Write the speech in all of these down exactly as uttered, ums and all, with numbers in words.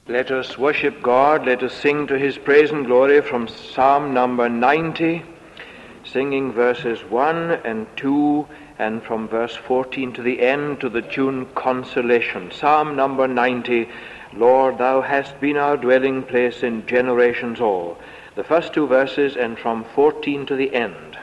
Let us worship God, let us sing to his praise and glory from Psalm number ninety, singing verses one and two, and from verse fourteen to the end to the tune Consolation. Psalm number ninety, Lord, thou hast been our dwelling place in generations all. The first two verses and from fourteen to the end.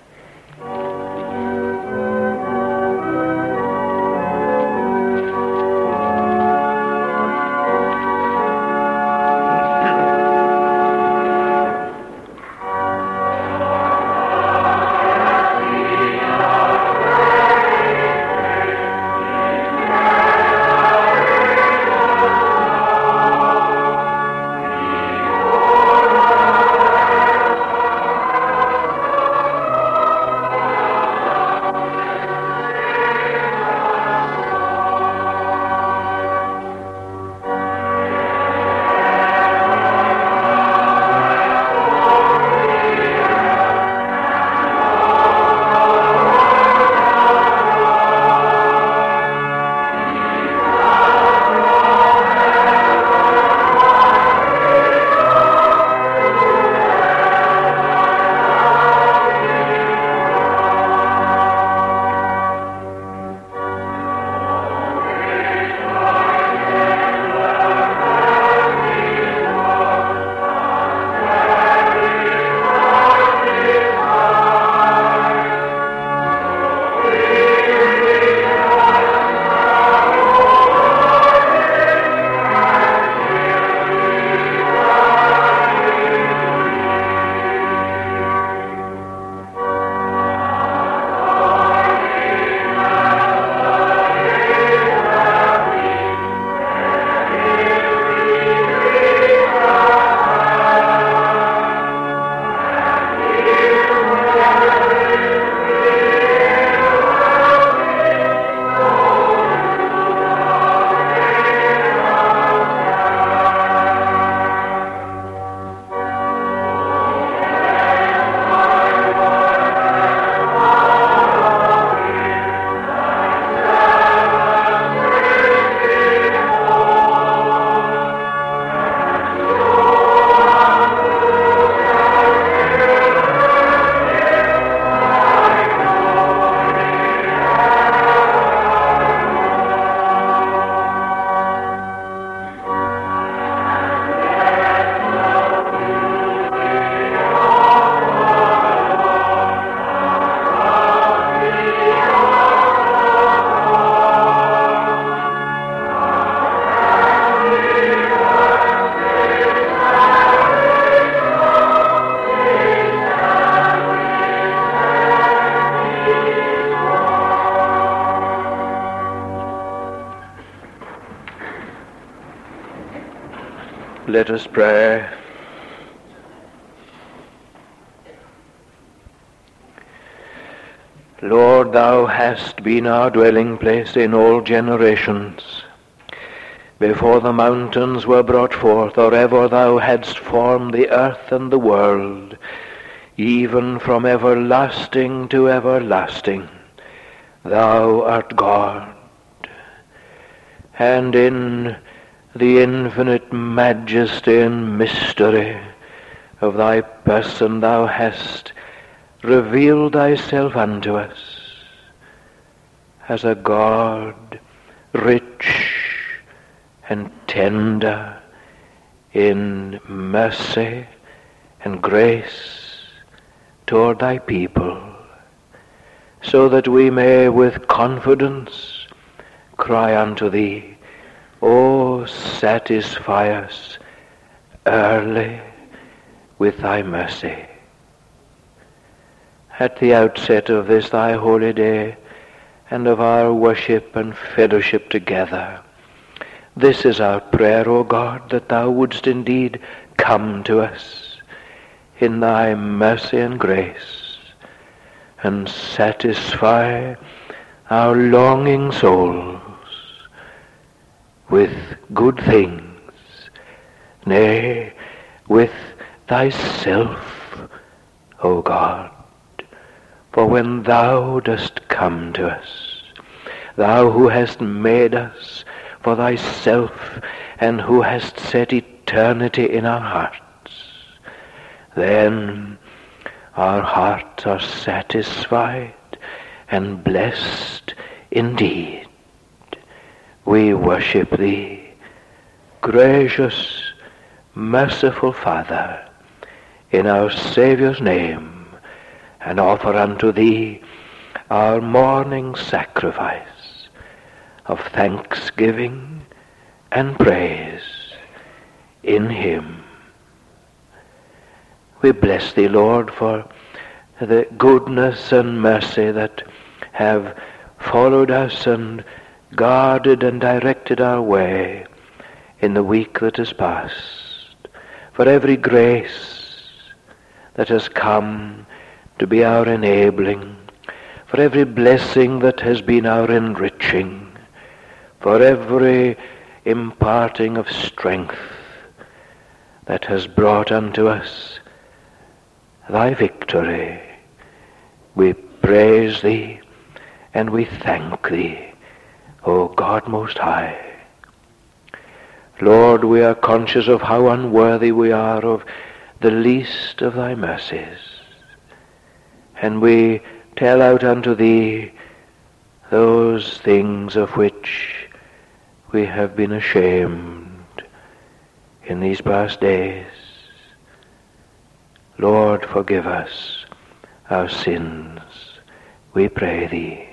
Let us pray. Lord, thou hast been our dwelling place in all generations. Before the mountains were brought forth, or ever thou hadst formed the earth and the world, even from everlasting to everlasting, thou art God. And in the infinite majesty and mystery of thy person thou hast revealed thyself unto us as a God rich and tender in mercy and grace toward thy people, so that we may with confidence cry unto thee, O satisfy us early with thy mercy. At the outset of this thy holy day, and of our worship and fellowship together, this is our prayer, O God, that thou wouldst indeed come to us in thy mercy and grace, and satisfy our longing souls with good things, nay, with thyself, O God. For when thou dost come to us, thou who hast made us for thyself, and who hast set eternity in our hearts, then our hearts are satisfied and blessed indeed. We worship thee, gracious, merciful Father, in our Saviour's name, and offer unto thee our morning sacrifice of thanksgiving and praise in him. We bless thee, Lord, for the goodness and mercy that have followed us and guarded and directed our way in the week that has passed, for every grace that has come to be our enabling, for every blessing that has been our enriching, for every imparting of strength that has brought unto us thy victory. We praise thee and we thank thee, O God Most High. Lord, we are conscious of how unworthy we are of the least of thy mercies, and we tell out unto thee those things of which we have been ashamed in these past days. Lord, forgive us our sins, we pray thee.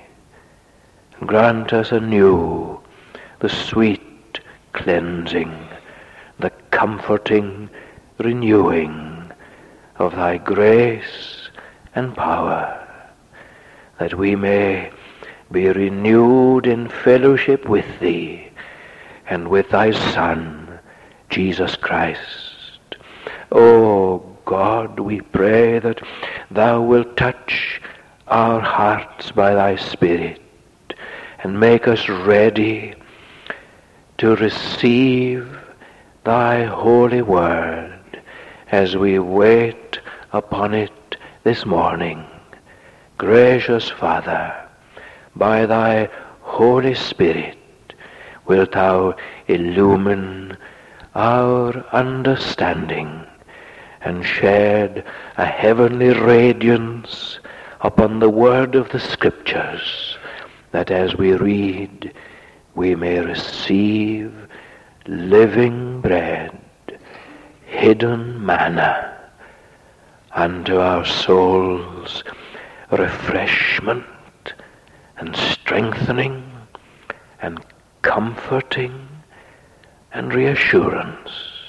Grant us anew the sweet cleansing, the comforting renewing of thy grace and power, that we may be renewed in fellowship with thee and with thy Son, Jesus Christ. O God, we pray that thou wilt touch our hearts by thy Spirit and make us ready to receive thy holy word as we wait upon it this morning. Gracious Father, by thy Holy Spirit wilt thou illumine our understanding and shed a heavenly radiance upon the word of the Scriptures, that as we read, we may receive living bread, hidden manna, unto our souls refreshment and strengthening and comforting and reassurance.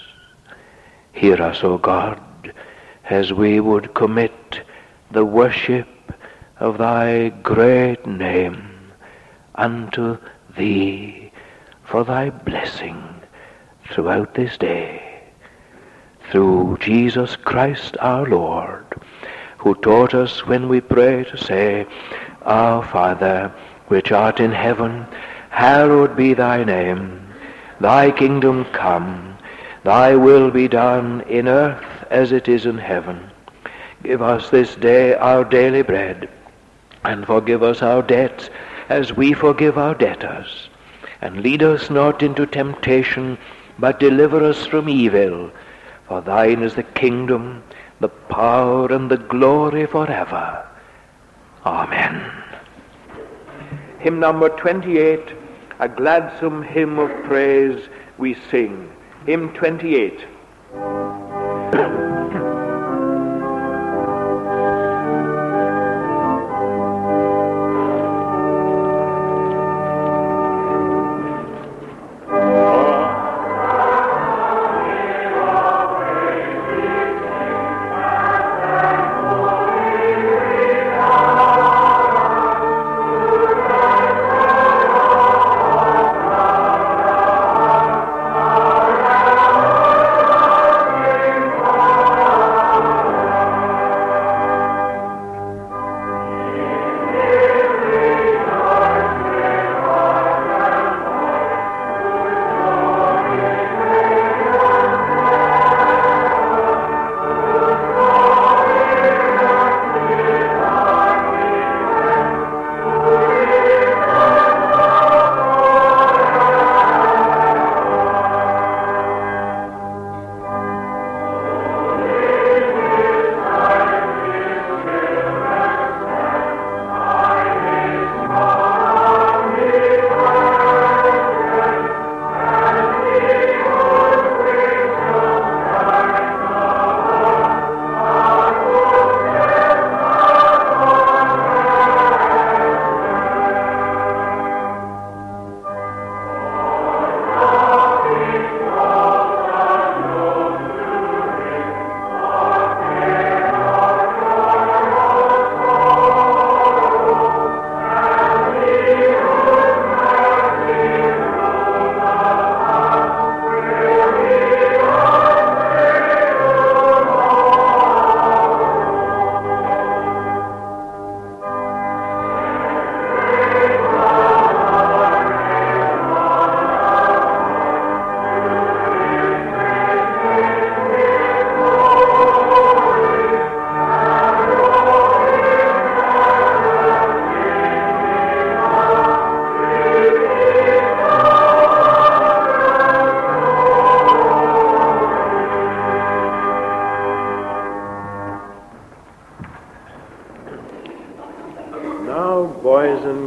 Hear us, O God, as we would commit the worship of thy great name unto thee for thy blessing throughout this day. Through Jesus Christ our Lord, who taught us when we pray to say, Our Father, which art in heaven, hallowed be thy name. Thy kingdom come, thy will be done in earth as it is in heaven. Give us this day our daily bread, and forgive us our debts as we forgive our debtors. And lead us not into temptation, but deliver us from evil. For thine is the kingdom, the power, and the glory forever. Amen. Hymn number twenty-eight, a gladsome hymn of praise we sing. Hymn twenty-eight. Oh,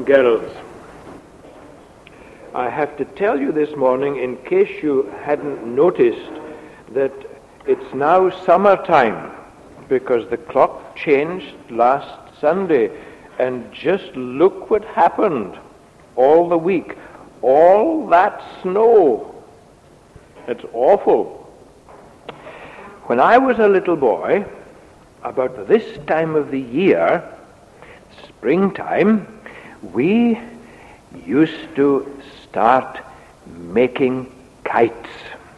and girls, I have to tell you this morning, in case you hadn't noticed, that it's now summertime, because the clock changed last Sunday, and just look what happened all the week. All that snow. It's awful. When I was a little boy, about this time of the year, springtime, we used to start making kites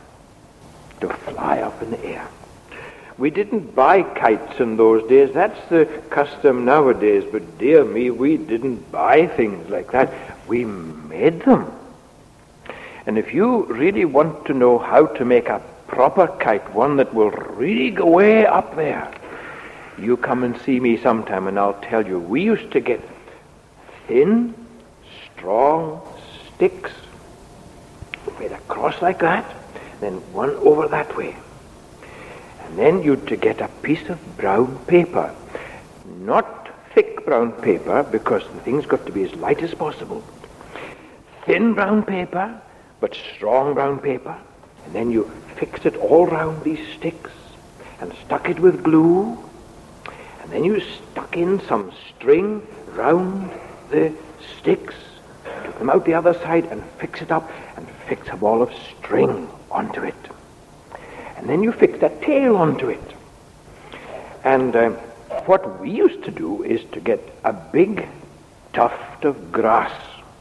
to fly up in the air. We didn't buy kites in those days. That's the custom nowadays. But dear me, we didn't buy things like that. We made them. And if you really want to know how to make a proper kite, one that will really go way up there, you come and see me sometime and I'll tell you. We used to get thin, strong sticks made across like that, then one over that way. And then you'd to get a piece of brown paper. Not thick brown paper, because the thing's got to be as light as possible. Thin brown paper, but strong brown paper. And then you fixed it all round these sticks and stuck it with glue. And then you stuck in some string round the sticks, took them out the other side and fix it up, and fix a ball of string onto it. And then you fixed a tail onto it. And uh, what we used to do is to get a big tuft of grass.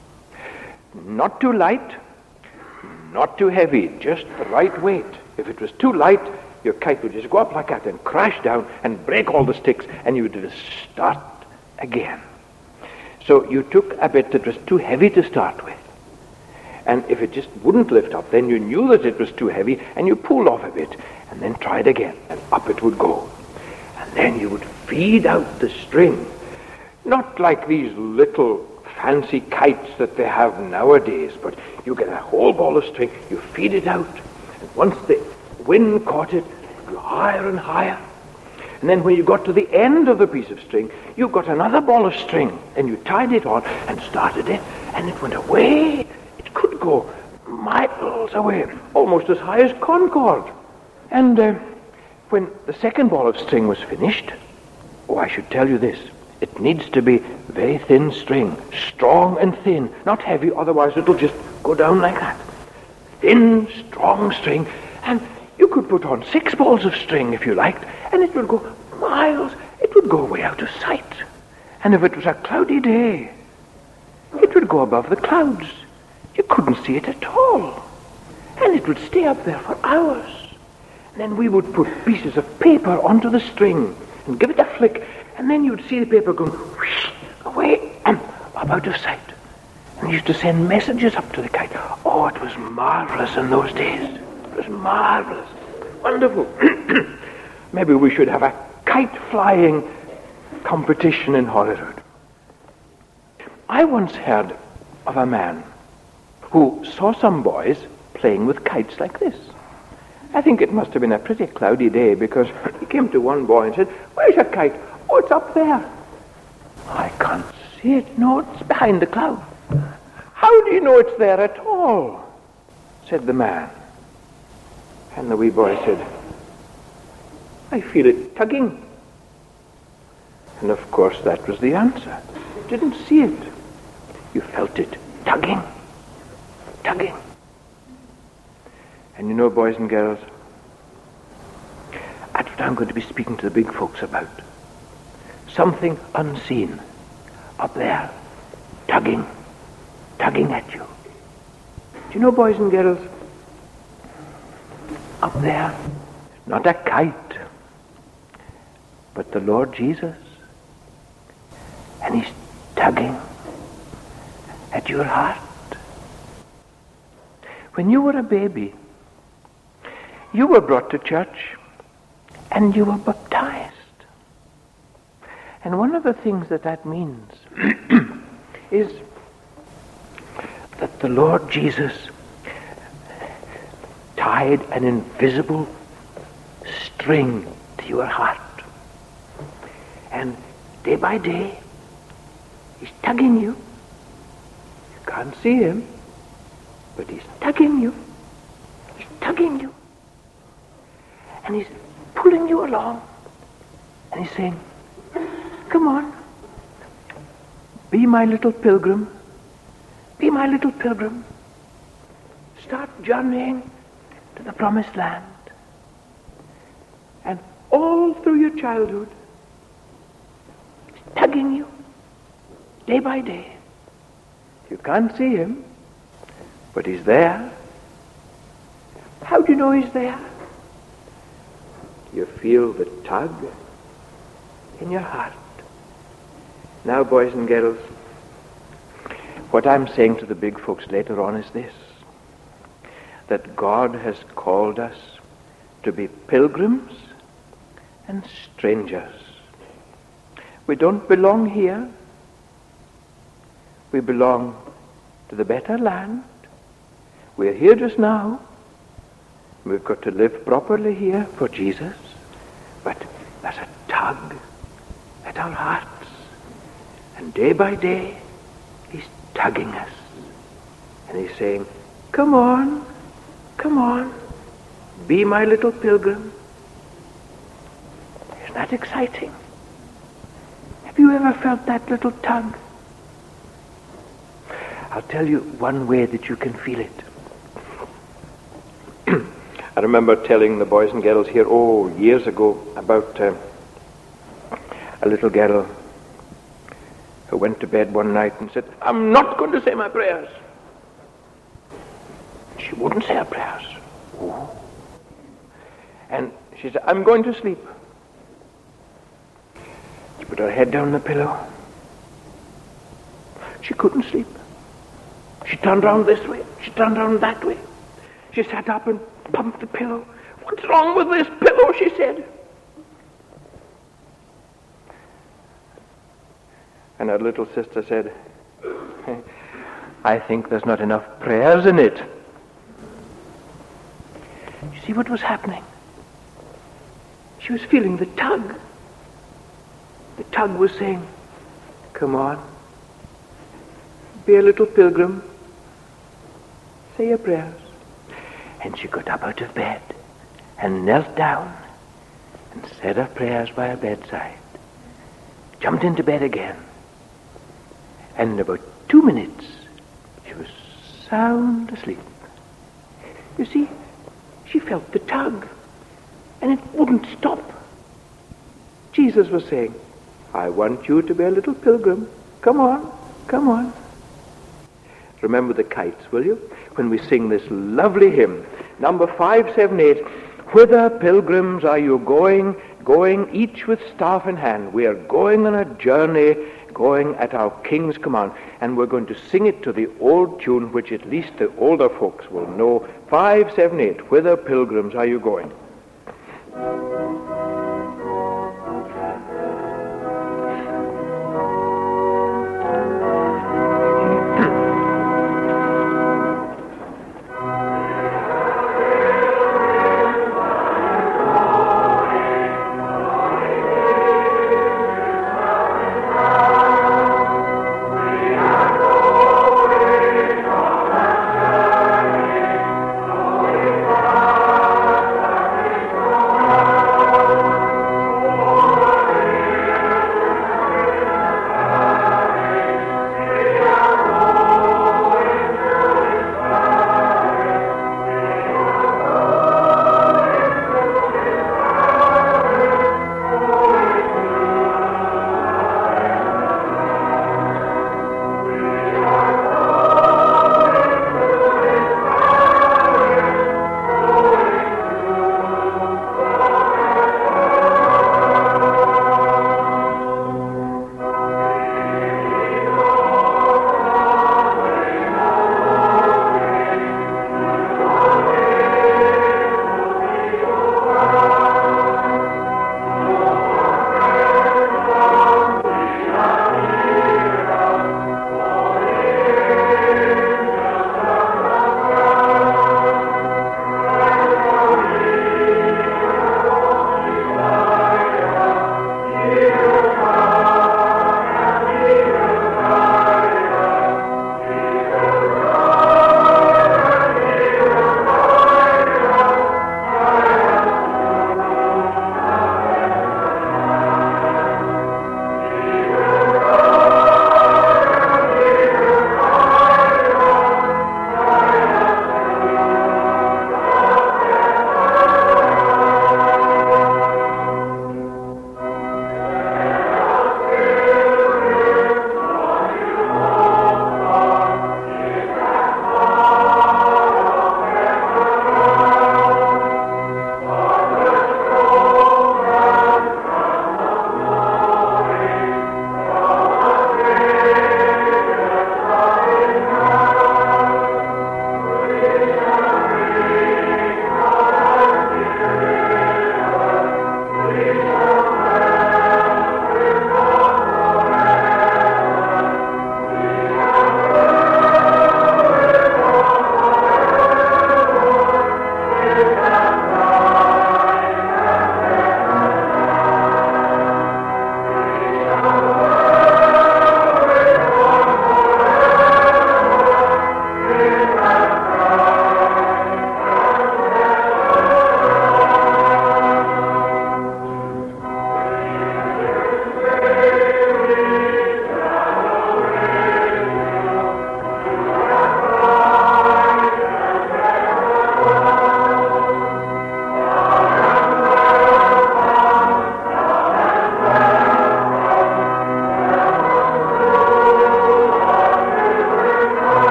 Not too light, not too heavy, just the right weight. If it was too light, your kite would just go up like that and crash down and break all the sticks, and you would just start again. So you took a bit that was too heavy to start with. And if it just wouldn't lift up, then you knew that it was too heavy, and you pulled off a bit, and then tried again, and up it would go. And then you would feed out the string. Not like these little fancy kites that they have nowadays, but you get a whole ball of string, you feed it out, and once the wind caught it, it grew higher and higher. And then when you got to the end of the piece of string, you got another ball of string, and you tied it on and started it, and it went away. It could go miles away, almost as high as Concord. And uh, when the second ball of string was finished, oh, I should tell you this, it needs to be very thin string, strong and thin, not heavy, otherwise it'll just go down like that. Thin, strong string, and you could put on six balls of string if you liked, and it would go miles, it would go way out of sight. And if it was a cloudy day, it would go above the clouds. You couldn't see it at all. And it would stay up there for hours. And then we would put pieces of paper onto the string and give it a flick, and then you'd see the paper going whoosh, away and up out of sight. And we used to send messages up to the kite. Oh, it was marvelous in those days. It was marvelous. Wonderful. Maybe we should have a kite flying competition in Holyrood. I once heard of a man who saw some boys playing with kites like this. I think it must have been a pretty cloudy day, because he came to one boy and said, "Where's your kite?" "Oh, it's up there." "I can't see it." "No, it's behind the cloud." "How do you know it's there at all?" said the man. And the wee boy said, "I feel it tugging." And of course that was the answer. You didn't see it. You felt it tugging, tugging. And you know, boys and girls, that's what I'm going to be speaking to the big folks about. Something unseen up there, tugging, tugging at you. Do you know, boys and girls, up there, not a kite, but the Lord Jesus. And he's tugging at your heart. When you were a baby, you were brought to church and you were baptized. And one of the things that that means is that the Lord Jesus tied an invisible string to your heart. And day by day, he's tugging you can't see him, but he's tugging you. He's tugging you. And he's pulling you along. And he's saying, come on, be my little pilgrim. Be my little pilgrim. Start journeying to the promised land. And all through your childhood, he's tugging you day by day. You can't see him, but he's there. How do you know he's there? You feel the tug in your heart. Now, boys and girls, what I'm saying to the big folks later on is this, that God has called us to be pilgrims and strangers. We don't belong here. We belong to the better land. We're here just now. We've got to live properly here for Jesus. But there's a tug at our hearts. And day by day, he's tugging us. And he's saying, come on, come on, be my little pilgrim. Isn't that exciting? Have you ever felt that little tug? I'll tell you one way that you can feel it. I remember telling the boys and girls here, oh, years ago, about uh, a little girl who went to bed one night and said, I'm not going to say my prayers. She wouldn't say her prayers. Ooh. And she said, I'm going to sleep. She put her head down on the pillow. She couldn't sleep. She turned around this way. She turned around that way. She sat up and pumped the pillow. What's wrong with this pillow, she said. And her little sister said, I think there's not enough prayers in it. You see what was happening? She was feeling the tug. The tug was saying, come on, be a little pilgrim, say your prayers. And she got up out of bed and knelt down and said her prayers by her bedside, jumped into bed again, and in about two minutes she was sound asleep. You see, she felt the tug, and it wouldn't stop. Jesus was saying, I want you to be a little pilgrim. Come on, come on. Remember the kites, will you? When we sing this lovely hymn, number five seven eight, whither pilgrims are you going, going each with staff in hand. We are going on a journey, going at our King's command. And we're going to sing it to the old tune, which at least the older folks will know. five seven eight, whither pilgrims are you going?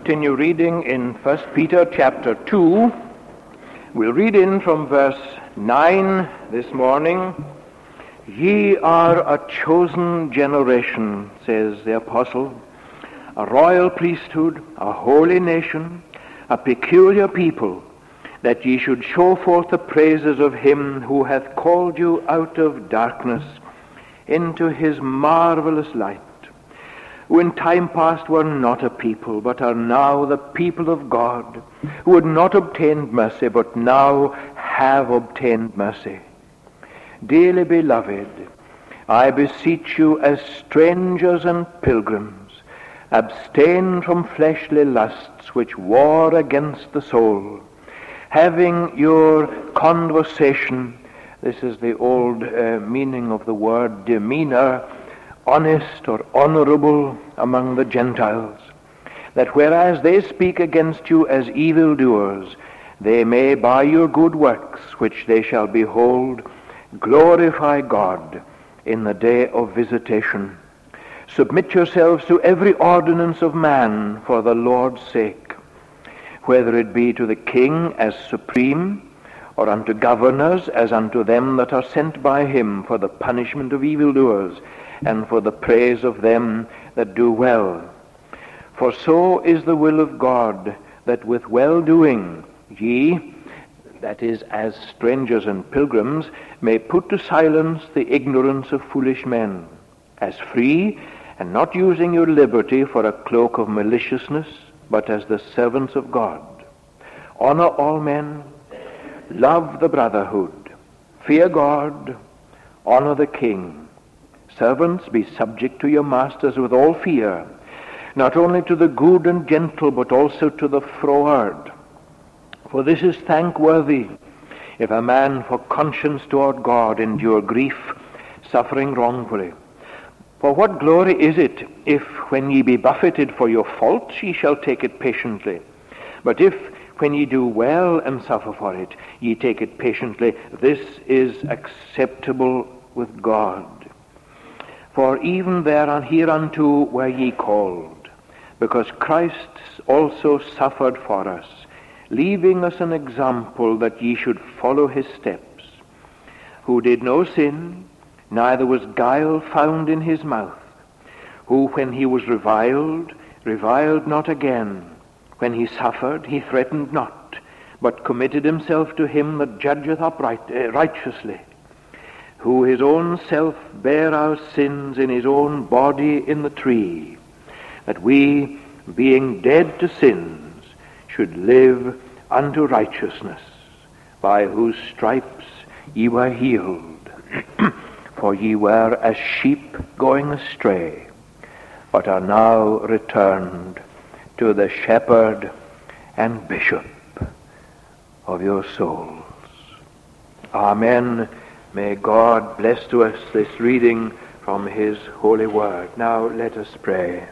continue reading in First Peter chapter two. We'll read in from verse nine this morning. Ye are a chosen generation, says the apostle, a royal priesthood, a holy nation, a peculiar people, that ye should show forth the praises of him who hath called you out of darkness into his marvelous light, who in time past were not a people, but are now the people of God, who had not obtained mercy, but now have obtained mercy. Dearly beloved, I beseech you as strangers and pilgrims, abstain from fleshly lusts which war against the soul, having your conversation, this is the old uh, meaning of the word demeanor, honest or honorable among the Gentiles, that whereas they speak against you as evildoers, they may by your good works, which they shall behold, glorify God in the day of visitation. Submit yourselves to every ordinance of man for the Lord's sake, whether it be to the king as supreme, or unto governors as unto them that are sent by him for the punishment of evildoers, and for the praise of them that do well. For so is the will of God, that with well-doing ye, that is, as strangers and pilgrims, may put to silence the ignorance of foolish men, as free, and not using your liberty for a cloak of maliciousness, but as the servants of God. Honor all men, love the brotherhood, fear God, honor the king. Servants, be subject to your masters with all fear, not only to the good and gentle, but also to the froward. For this is thankworthy, if a man for conscience toward God endure grief, suffering wrongfully. For what glory is it, if when ye be buffeted for your faults, ye shall take it patiently? But if when ye do well and suffer for it, ye take it patiently, this is acceptable with God. For even there hereunto were ye called, because Christ also suffered for us, leaving us an example that ye should follow his steps, who did no sin, neither was guile found in his mouth, who when he was reviled, reviled not again, when he suffered, he threatened not, but committed himself to him that judgeth upright, uh, righteously, who his own self bare our sins in his own body in the tree, that we, being dead to sins, should live unto righteousness, by whose stripes ye were healed. For ye were as sheep going astray, but are now returned to the shepherd and bishop of your souls. Amen. May God bless to us this reading from his holy word. Now let us pray.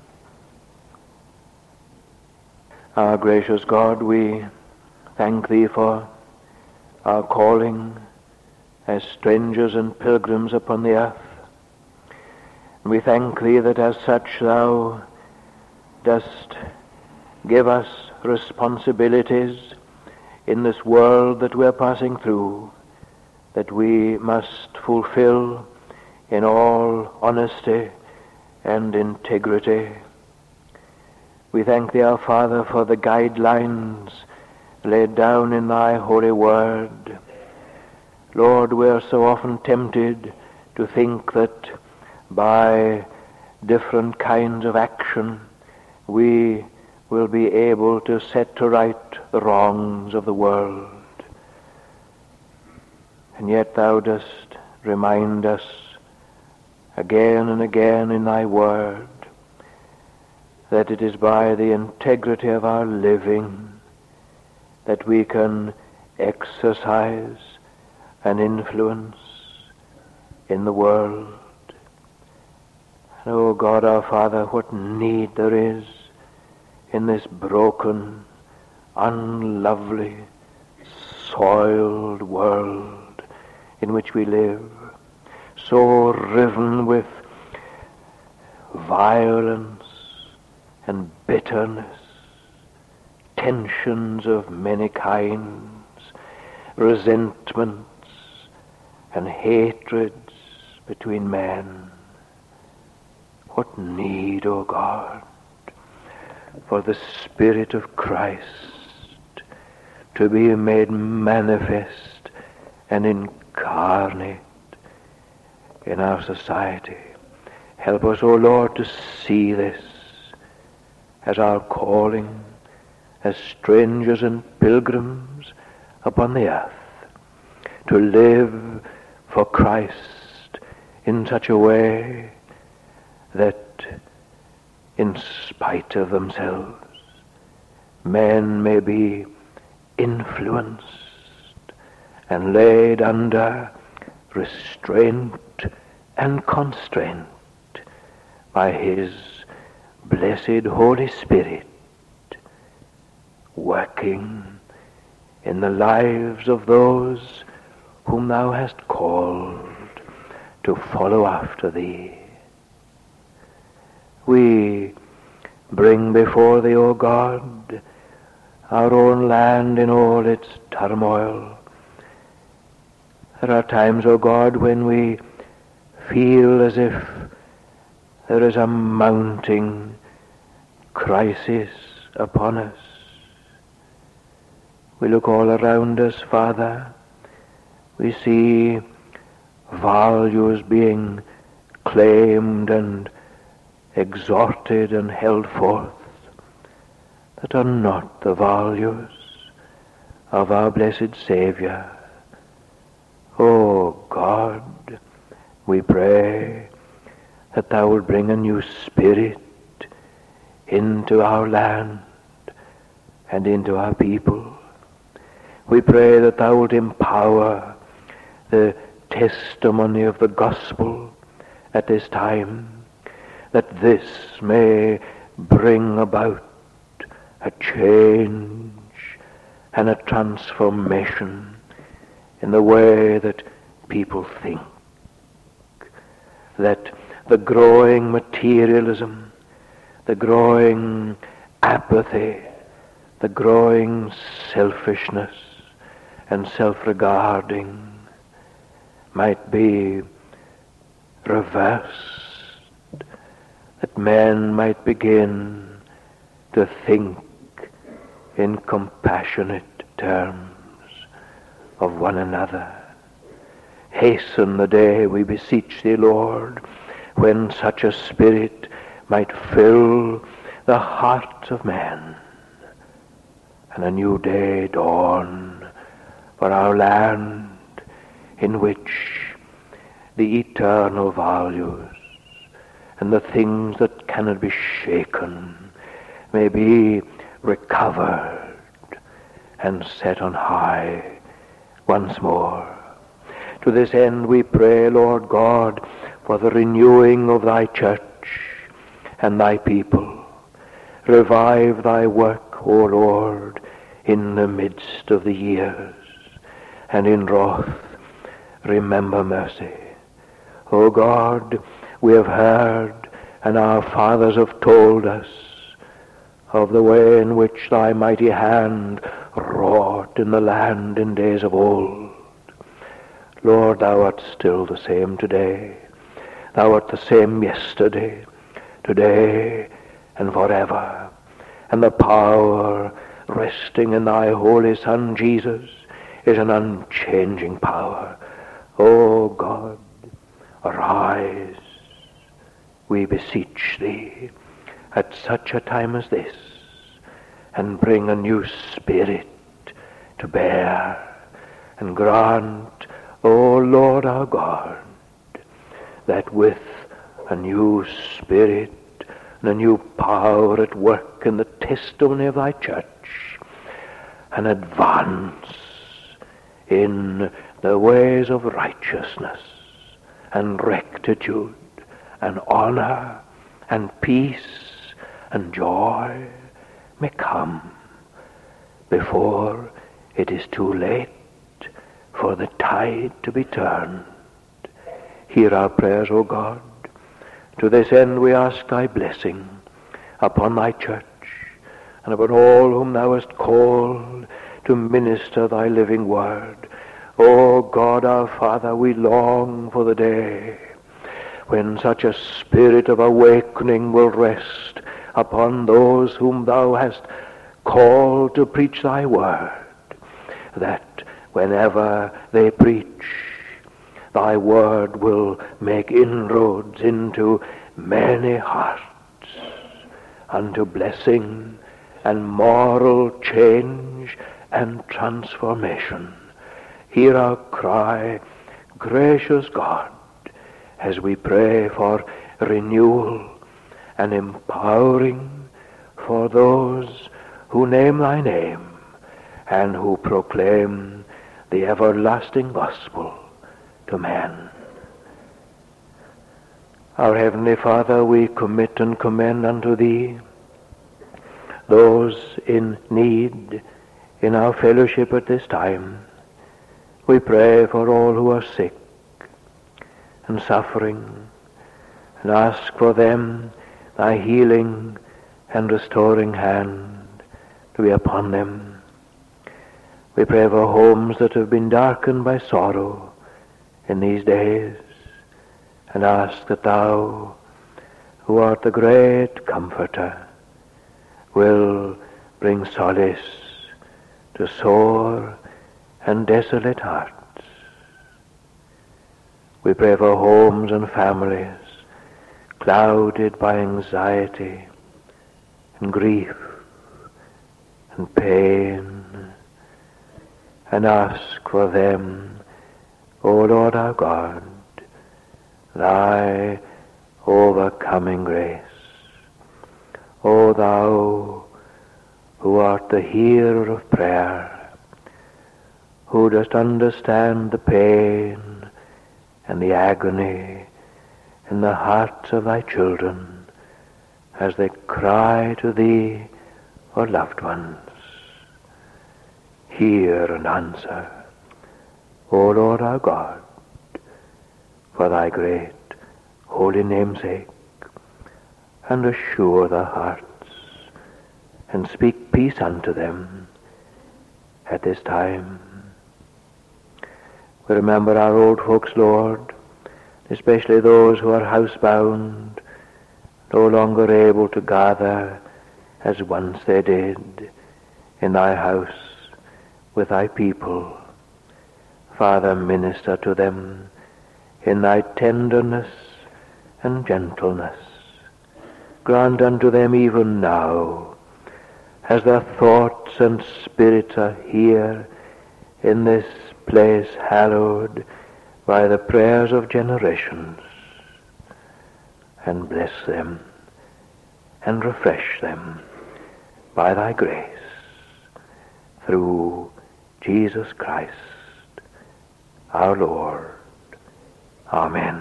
Our gracious God, we thank thee for our calling as strangers and pilgrims upon the earth. And we thank thee that as such thou dost give us responsibilities in this world that we are passing through, that we must fulfill in all honesty and integrity. We thank thee, our Father, for the guidelines laid down in thy holy word. Lord, we are so often tempted to think that by different kinds of action we will be able to set to right the wrongs of the world. And yet thou dost remind us again and again in thy word that it is by the integrity of our living that we can exercise an influence in the world. And, oh God, our Father, what need there is in this broken, unlovely, soiled world in which we live, so riven with violence and bitterness tensions of many kinds, resentments and hatreds between men. What need, O God, for the Spirit of Christ to be made manifest and incarnate in our society. Help us, O Lord, to see this as our calling, as strangers and pilgrims upon the earth, to live for Christ in such a way that in spite of themselves, men may be influenced and laid under restraint and constraint by His blessed Holy Spirit, working in the lives of those whom Thou hast called to follow after Thee. We bring before Thee, O God, our own land in all its turmoil. There are times, O God, when we feel as if there is a mounting crisis upon us. We look all around us, Father. We see values being claimed and exhorted and held forth that are not the values of our blessed Savior. Oh God, we pray that Thou wilt bring a new spirit into our land and into our people. We pray that Thou wilt empower the testimony of the gospel at this time, that this may bring about a change and a transformation in the way that people think, that the growing materialism, the growing apathy, the growing selfishness and self-regarding might be reversed, that men might begin to think in compassionate terms of one another. Hasten the day, we beseech Thee, Lord, when such a spirit might fill the hearts of men, and a new day dawn for our land, in which the eternal values and the things that cannot be shaken may be recovered and set on high once more. To this end we pray, Lord God, for the renewing of Thy church and Thy people. Revive Thy work, O Lord, in the midst of the years, and in wrath remember mercy. O God, we have heard, and our fathers have told us, of the way in which Thy mighty hand wrought in the land in days of old. Lord, Thou art still the same today. Thou art the same yesterday, today, and forever. And the power resting in Thy Holy Son, Jesus, is an unchanging power. O God, arise, we beseech Thee, at such a time as this, and bring a new spirit to bear, and grant, O Lord our God, that with a new spirit and a new power at work in the testimony of Thy church, an advance in the ways of righteousness and rectitude and honor and peace and joy may come before it is too late for the tide to be turned. Hear our prayers, O God. To this end we ask Thy blessing upon Thy church and upon all whom thou hast called to minister thy living word. O God our Father, we long for the day when such a spirit of awakening will rest upon those whom thou hast called to preach thy word, that whenever they preach, thy word will make inroads into many hearts unto blessing and moral change and transformation. Hear our cry, gracious God, as we pray for renewal and empowering for those who name thy name and who proclaim the everlasting gospel to men. Our Heavenly Father, we commit and commend unto thee those in need in our fellowship at this time. We pray for all who are sick and suffering, and ask for them thy healing and restoring hand to be upon them. We pray for homes that have been darkened by sorrow in these days, and ask that thou, who art the great Comforter, will bring solace to sore and desolate hearts. We pray for homes and families clouded by anxiety and grief and pain, and ask for them, O Lord our God, thy overcoming grace. O thou who art the hearer of prayer, who dost understand the pain and the agony in the hearts of thy children as they cry to thee for loved ones. Hear and answer, O Lord our God, for thy great holy name's sake, and assure their hearts, and speak peace unto them at this time. We remember our old folks, Lord, especially those who are housebound, no longer able to gather as once they did in thy house with thy people. Father, minister to them in thy tenderness and gentleness. Grant unto them even now, as their thoughts and spirits are here in this place hallowed by the prayers of generations, and bless them and refresh them by thy grace through Jesus Christ our Lord. Amen.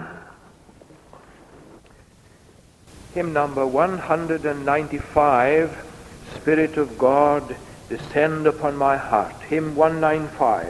Hymn number one hundred ninety-five, Spirit of God, descend upon my heart. Hymn one ninety-five.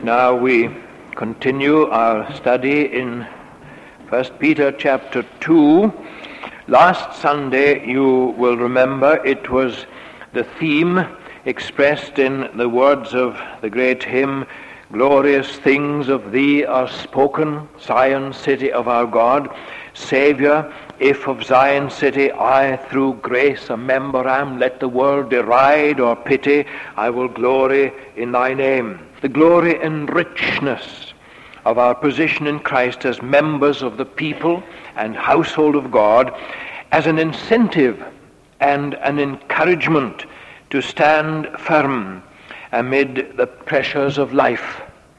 Now we continue our study in First Peter chapter two. Last Sunday, you will remember, it was the theme expressed in the words of the great hymn, "Glorious things of thee are spoken, Zion city of our God. Saviour, if of Zion city I through grace a member am, let the world deride or pity, I will glory in thy name." The glory and richness of our position in Christ as members of the people and household of God as an incentive and an encouragement to stand firm amid the pressures of life.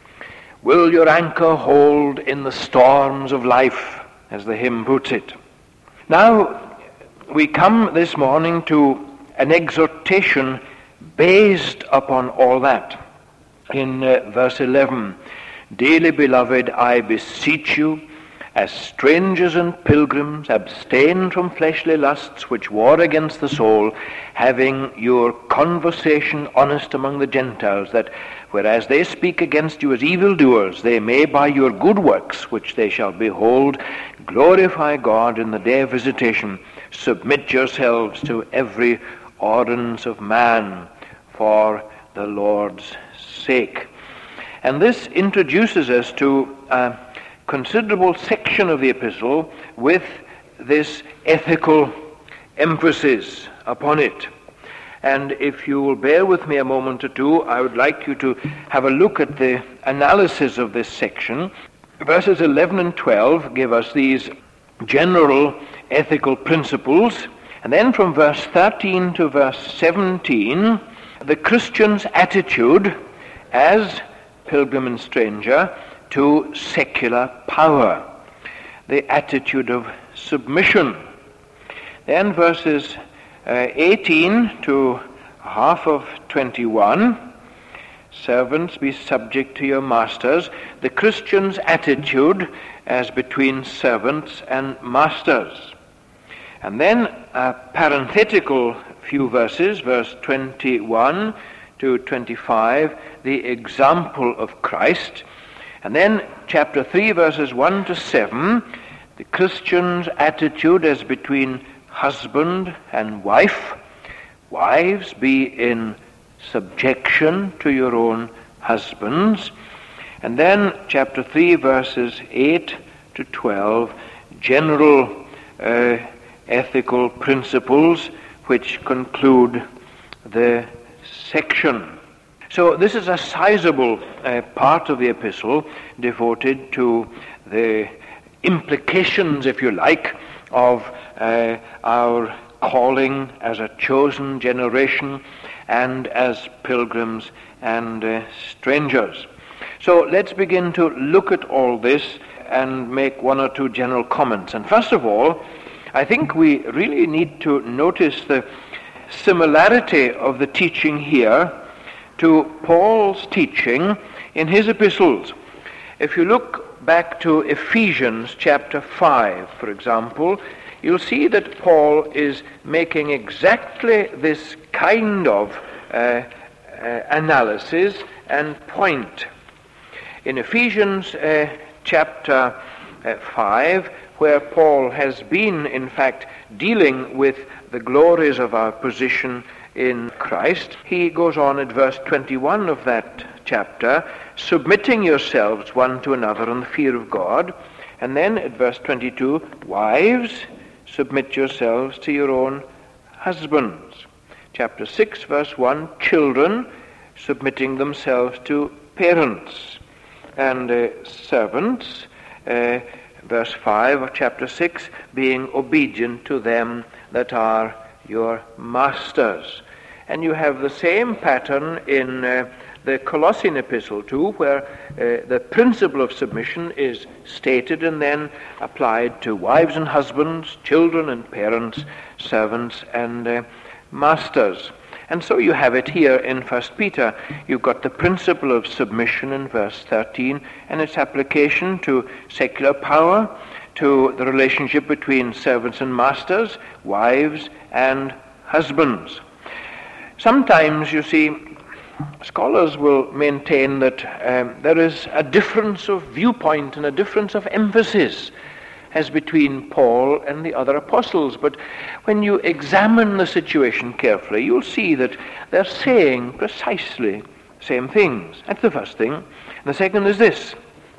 Will your anchor hold in the storms of life, as the hymn puts it. Now, we come this morning to an exhortation based upon all that. In uh, verse eleven, "Dearly beloved, I beseech you, as strangers and pilgrims, abstain from fleshly lusts which war against the soul, having your conversation honest among the Gentiles, that whereas they speak against you as evildoers, they may by your good works, which they shall behold, glorify God in the day of visitation. Submit yourselves to every ordinance of man for the Lord's sake." And this introduces us to a considerable section of the epistle with this ethical emphasis upon it. And if you will bear with me a moment or two, I would like you to have a look at the analysis of this section. Verses eleven and twelve give us these general ethical principles, and then from verse thirteen to verse seventeen, the Christian's attitude as pilgrim and stranger to secular power, the attitude of submission. Then verses uh, eighteen to half of twenty-one, "Servants, be subject to your masters," the Christian's attitude as between servants and masters. And then a parenthetical few verses, verse twenty-one to twenty-five, the example of Christ. And then chapter three, verses one to seven, the Christian's attitude as between husband and wife. "Wives, be in subjection to your own husbands." And then chapter three, verses eight to twelve, general uh, ethical principles which conclude the section. So this is a sizable uh, part of the epistle devoted to the implications, if you like, of uh, our calling as a chosen generation and as pilgrims and uh, strangers. So let's begin to look at all this and make one or two general comments. And first of all, I think we really need to notice the similarity of the teaching here to Paul's teaching in his epistles. If you look back to Ephesians chapter five, for example, you'll see that Paul is making exactly this kind of uh, uh, analysis and point. In Ephesians uh, chapter uh, five, where Paul has been, in fact, dealing with the glories of our position in Christ, he goes on at verse twenty-one of that chapter, "Submitting yourselves one to another in the fear of God." And then at verse twenty-two, "Wives, submit yourselves to your own husbands." Chapter six, verse one, "Children, submitting themselves to parents." And uh, servants, uh, verse five of chapter six, "being obedient to them that are your masters." And you have the same pattern in uh, the Colossian epistle too, where uh, the principle of submission is stated and then applied to wives and husbands, children and parents, servants and uh, masters. And so you have it here in First Peter. You've got the principle of submission in verse thirteen and its application to secular power, to the relationship between servants and masters, wives and husbands. Sometimes, you see, scholars will maintain that um, there is a difference of viewpoint and a difference of emphasis as between Paul and the other apostles. But when you examine the situation carefully, you'll see that they're saying precisely the same things. That's the first thing. And the second is this.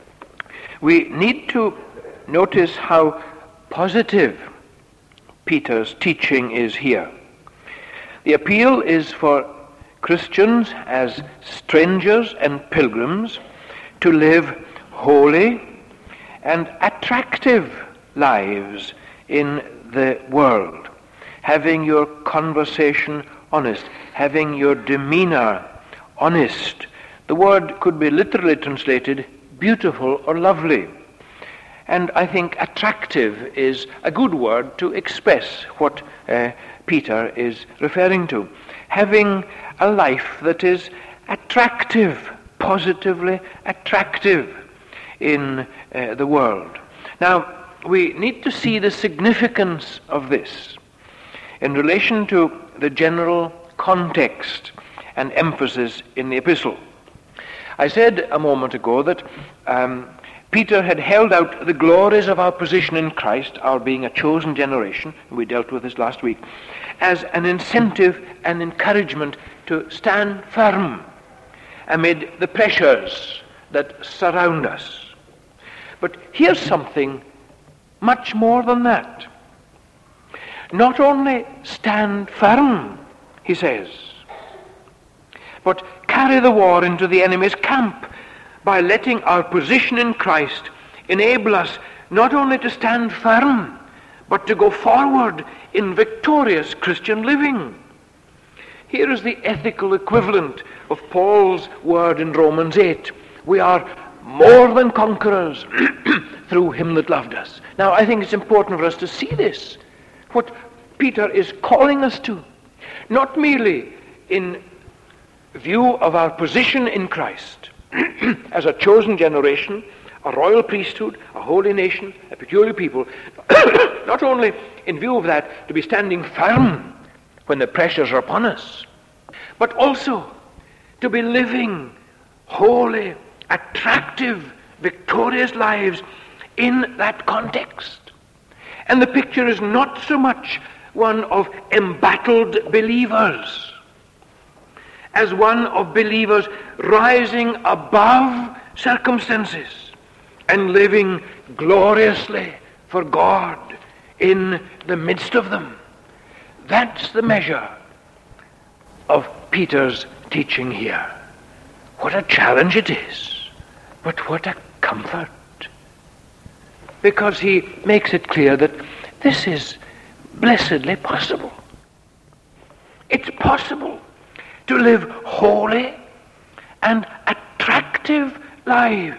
We need to notice how positive Peter's teaching is here. The appeal is for Christians as strangers and pilgrims to live holy and attractive lives in the world, having your conversation honest, having your demeanor honest. The word could be literally translated beautiful or lovely. And I think attractive is a good word to express what uh, Peter is referring to. Having a life that is attractive, positively attractive in uh, the world. Now, we need to see the significance of this in relation to the general context and emphasis in the epistle. I said a moment ago that um, Peter had held out the glories of our position in Christ, our being a chosen generation, we dealt with this last week, as an incentive and encouragement to stand firm amid the pressures that surround us. But here's something much more than that. Not only stand firm, he says, but carry the war into the enemy's camp by letting our position in Christ enable us not only to stand firm, but to go forward in victorious Christian living. Here is the ethical equivalent of Paul's word in Romans eight. We are more than conquerors through him that loved us. Now, I think it's important for us to see this, what Peter is calling us to, not merely in view of our position in Christ as a chosen generation, a royal priesthood, a holy nation, a peculiar people, not only in view of that to be standing firm when the pressures are upon us, but also to be living holy, attractive, victorious lives in that context. And the picture is not so much one of embattled believers as one of believers rising above circumstances and living gloriously for God in the midst of them. That's the measure of Peter's teaching here. What a challenge it is, but what a comfort. Because he makes it clear that this is blessedly possible. It's possible to live holy and attractive lives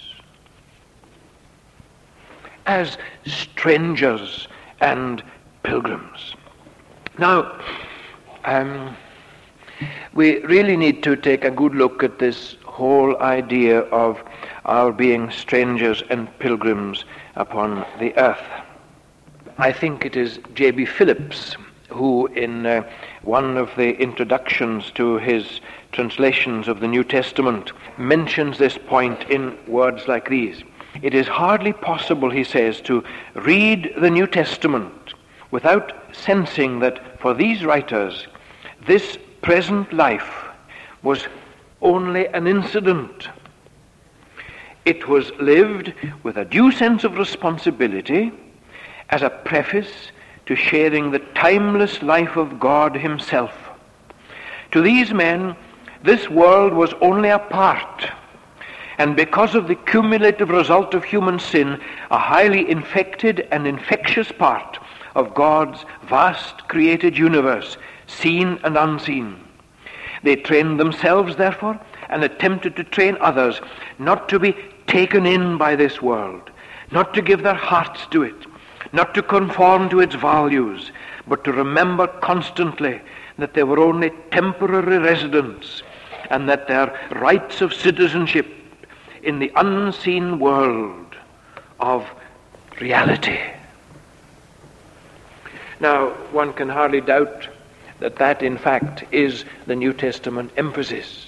as strangers and pilgrims. Now, um, we really need to take a good look at this whole idea of our being strangers and pilgrims upon the earth. I think it is J B Phillips who, in uh, one of the introductions to his translations of the New Testament, mentions this point in words like these. It is hardly possible, he says, to read the New Testament without sensing that for these writers, this present life was only an incident. It was lived with a due sense of responsibility as a preface to sharing the timeless life of God himself. To these men, this world was only a part, and because of the cumulative result of human sin, a highly infected and infectious part of God's vast created universe, seen and unseen. They trained themselves, therefore, and attempted to train others not to be taken in by this world, not to give their hearts to it, not to conform to its values, but to remember constantly that they were only temporary residents and that their rights of citizenship in the unseen world of reality. Now, one can hardly doubt that that in fact is the New Testament emphasis.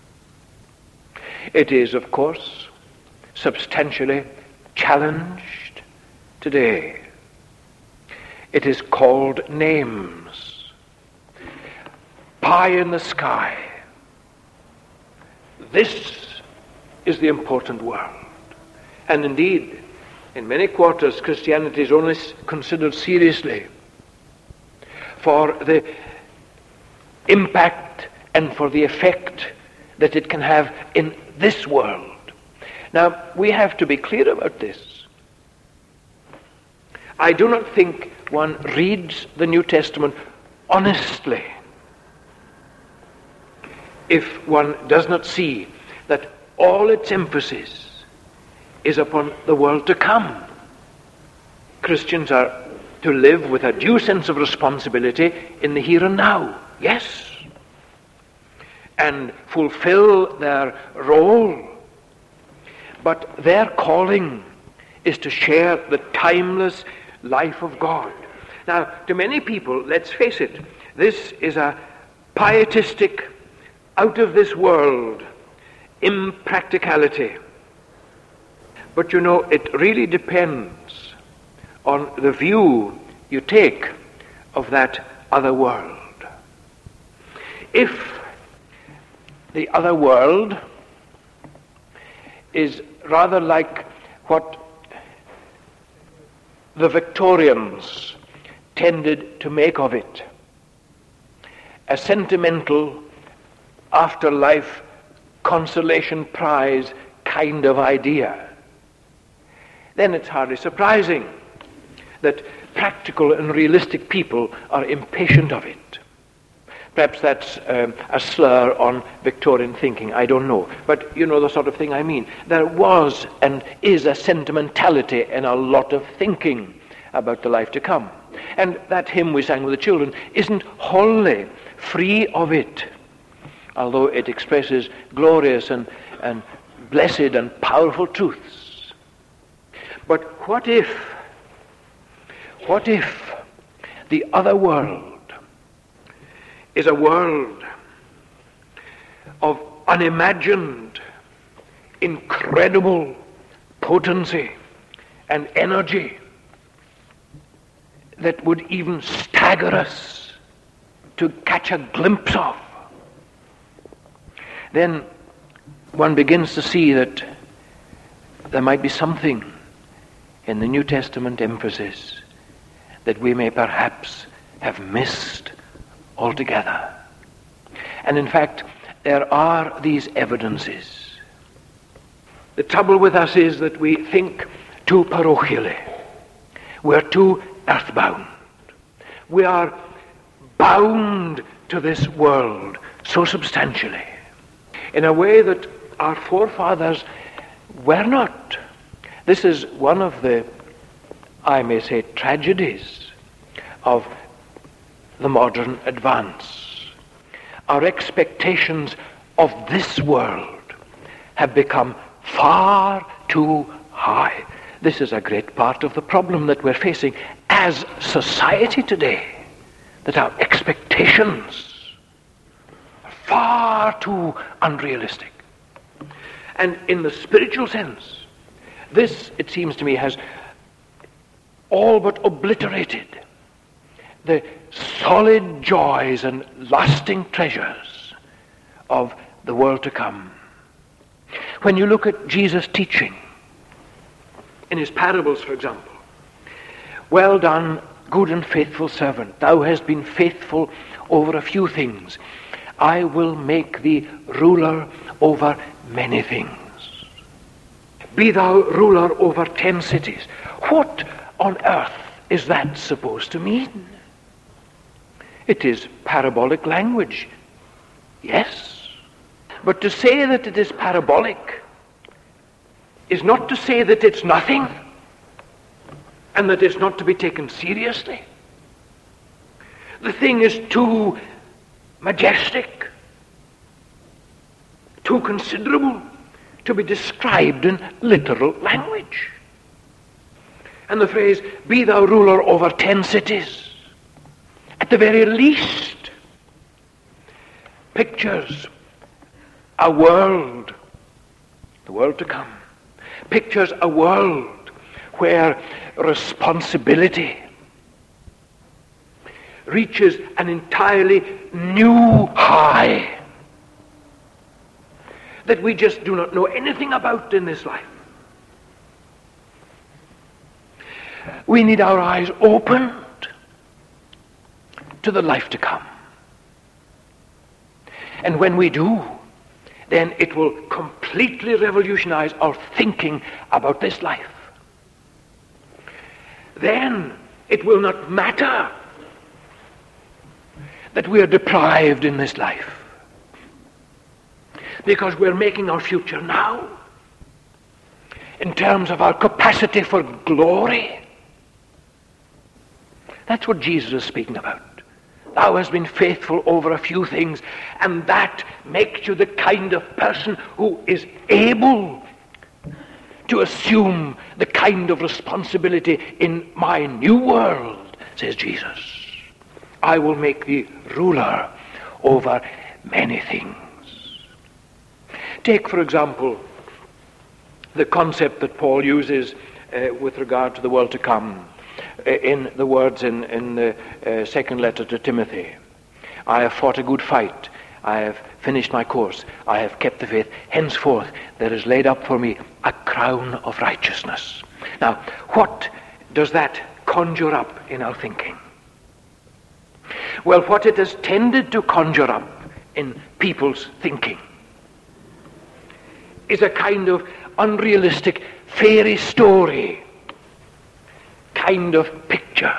It is, of course, substantially challenged today. It is called names. Pie in the sky. This is the important world. And indeed, in many quarters, Christianity is only considered seriously for the impact and for the effect that it can have in this world. Now, we have to be clear about this. I do not think one reads the New Testament honestly if one does not see that all its emphasis is upon the world to come. Christians are to live with a due sense of responsibility in the here and now, yes, and fulfill their role. But their calling is to share the timeless life of God. Now, to many people, let's face it, this is a pietistic, out-of-this-world impracticality. But you know, it really depends on the view you take of that other world. If the other world is rather like what the Victorians tended to make of it, a sentimental afterlife consolation prize kind of idea, then it's hardly surprising that practical and realistic people are impatient of it. Perhaps that's um, a slur on Victorian thinking, I don't know. But you know the sort of thing I mean. There was and is a sentimentality and a lot of thinking about the life to come. And that hymn we sang with the children isn't wholly free of it, although it expresses glorious and, and blessed and powerful truths. But what if, what if the other world is a world of unimagined, incredible potency and energy that would even stagger us to catch a glimpse of? Then one begins to see that there might be something in the New Testament emphasis that we may perhaps have missed altogether. And in fact, there are these evidences. The trouble with us is that we think too parochially. We're too earthbound. We are bound to this world so substantially, in a way that our forefathers were not. This is one of the, I may say, tragedies of the modern advance. Our expectations of this world have become far too high. This is a great part of the problem that we're facing as society today, that our expectations are far too unrealistic. And in the spiritual sense, this, it seems to me, has all but obliterated the solid joys and lasting treasures of the world to come. When you look at Jesus' teaching, in his parables, for example, well done, good and faithful servant, thou hast been faithful over a few things. I will make thee ruler over many things. Be thou ruler over ten cities. What on earth is that supposed to mean? It is parabolic language, yes. But to say that it is parabolic is not to say that it's nothing and that it's not to be taken seriously. The thing is too majestic, too considerable to be described in literal language. And the phrase, be thou ruler over ten cities, at the very least, pictures a world, the world to come, pictures a world where responsibility reaches an entirely new high that we just do not know anything about in this life. We need our eyes opened to the life to come. And when we do, then it will completely revolutionize our thinking about this life. Then it will not matter that we are deprived in this life, because we're making our future now in terms of our capacity for glory. That's what Jesus is speaking about. Thou hast been faithful over a few things, and that makes you the kind of person who is able to assume the kind of responsibility in my new world, says Jesus. I will make thee ruler over many things. Take, for example, the concept that Paul uses uh, with regard to the world to come uh, in the words in, in the uh, second letter to Timothy. I have fought a good fight. I have finished my course. I have kept the faith. Henceforth there is laid up for me a crown of righteousness. Now, what does that conjure up in our thinking? Well, what it has tended to conjure up in people's thinking is a kind of unrealistic fairy story kind of picture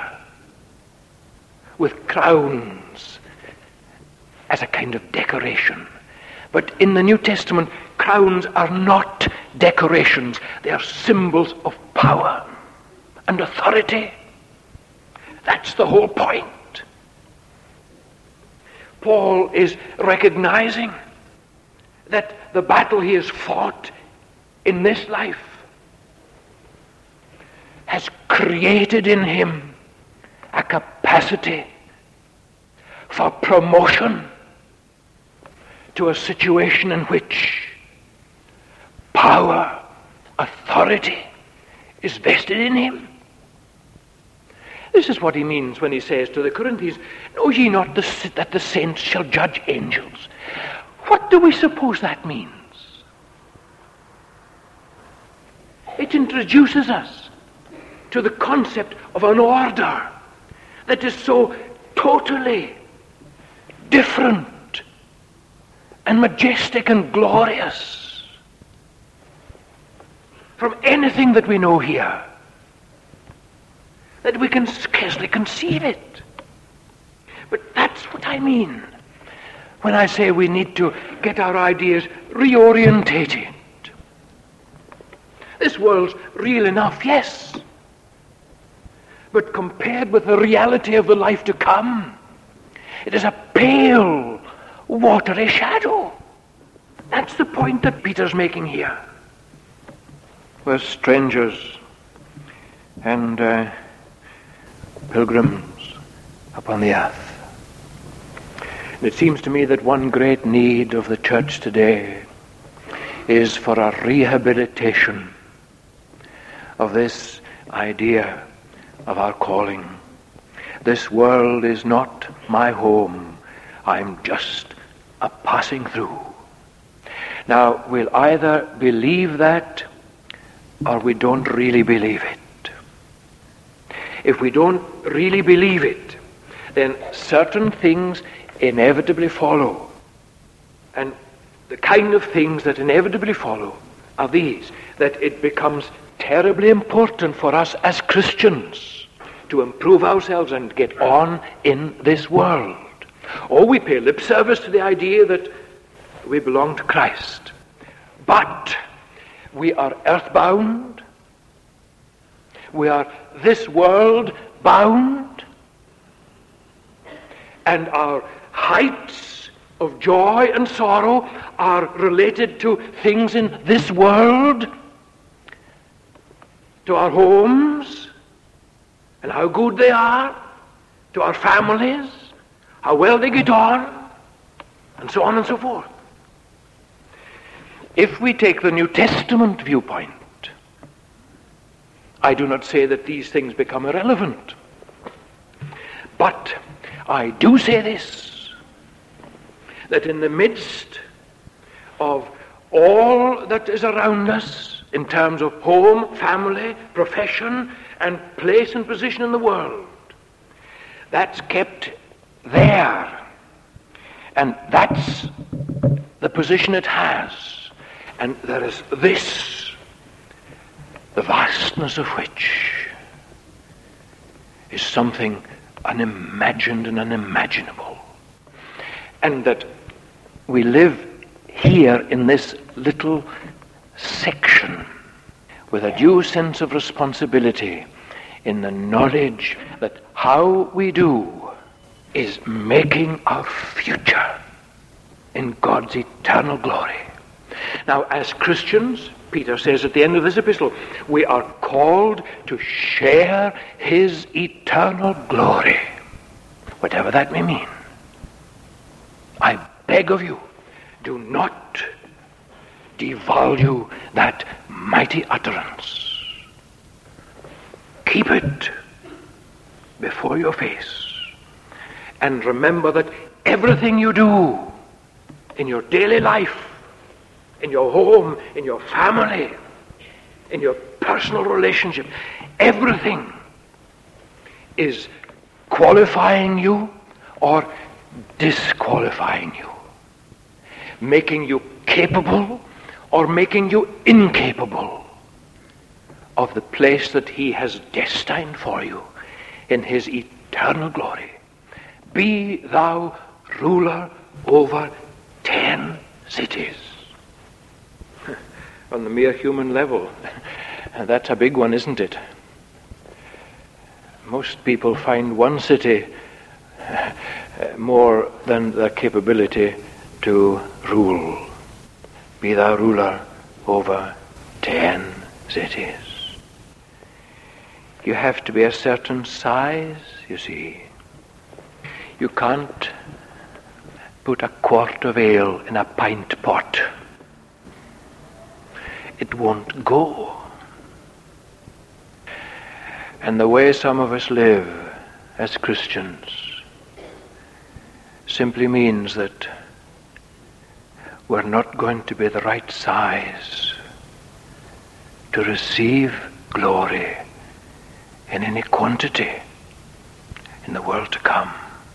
with crowns as a kind of decoration. But in the New Testament, crowns are not decorations. They are symbols of power and authority. That's the whole point. Paul is recognizing that the battle he has fought in this life has created in him a capacity for promotion to a situation in which power, authority is vested in him. This is what he means when he says to the Corinthians, know ye not the, that the saints shall judge angels? What do we suppose that means? It introduces us to the concept of an order that is so totally different and majestic and glorious from anything that we know here, that we can scarcely conceive it. But that's what I mean when I say we need to get our ideas reorientated. This world's real enough, yes. But compared with the reality of the life to come, it is a pale, watery shadow. That's the point that Peter's making here. We're strangers and uh, pilgrims upon the earth. And it seems to me that one great need of the church today is for a rehabilitation of this idea of our calling. This world is not my home. I'm just a passing through. Now, we'll either believe that or we don't really believe it. If we don't really believe it, then certain things inevitably follow. And the kind of things that inevitably follow are these, that it becomes terribly important for us as Christians to improve ourselves and get on in this world. Or we pay lip service to the idea that we belong to Christ. But we are earthbound. We are this world bound. And our heights of joy and sorrow are related to things in this world, to our homes and how good they are, to our families, how well they get on. and so on and so forth. If we take the New Testament viewpoint, I do not say that these things become irrelevant. But I do say this, that in the midst of all that is around us in terms of home, family, profession, and place and position in the world, that's kept there. And that's the position it has. And there is this, the vastness of which is something unimagined and unimaginable. And that we live here in this little section with a due sense of responsibility in the knowledge that how we do is making our future in God's eternal glory. Now, as Christians, Peter says at the end of this epistle, we are called to share his eternal glory, whatever that may mean. I beg of you, do not devalue that mighty utterance. Keep it before your face. And remember that everything you do in your daily life, in your home, in your family, in your personal relationship, everything is qualifying you or disqualifying you, making you capable or making you incapable of the place that he has destined for you in his eternal glory. Be thou ruler over ten cities. On the mere human level, that's a big one, isn't it? Most people find one city more than their capability to rule. Be thou ruler over ten cities. You have to be a certain size, you see. You can't put a quart of ale in a pint pot. It won't go. And the way some of us live as Christians simply means that we're not going to be the right size to receive glory in any quantity in the world to come.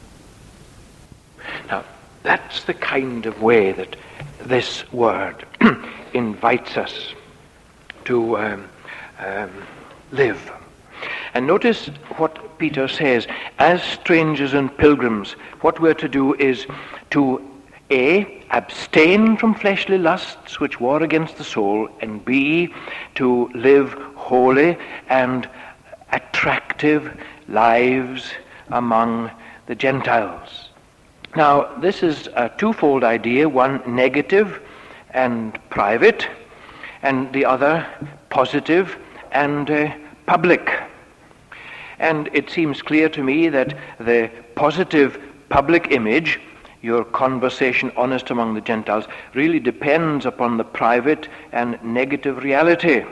Now, that's the kind of way that this word invites us to um, um, live. And notice what Peter says. As strangers and pilgrims, what we're to do is to A, abstain from fleshly lusts which war against the soul, and B, to live holy and attractive lives among the Gentiles. Now, this is a twofold idea, one negative and private, and the other positive and uh, public. And it seems clear to me that the positive public image, your conversation honest among the Gentiles, really depends upon the private and negative reality.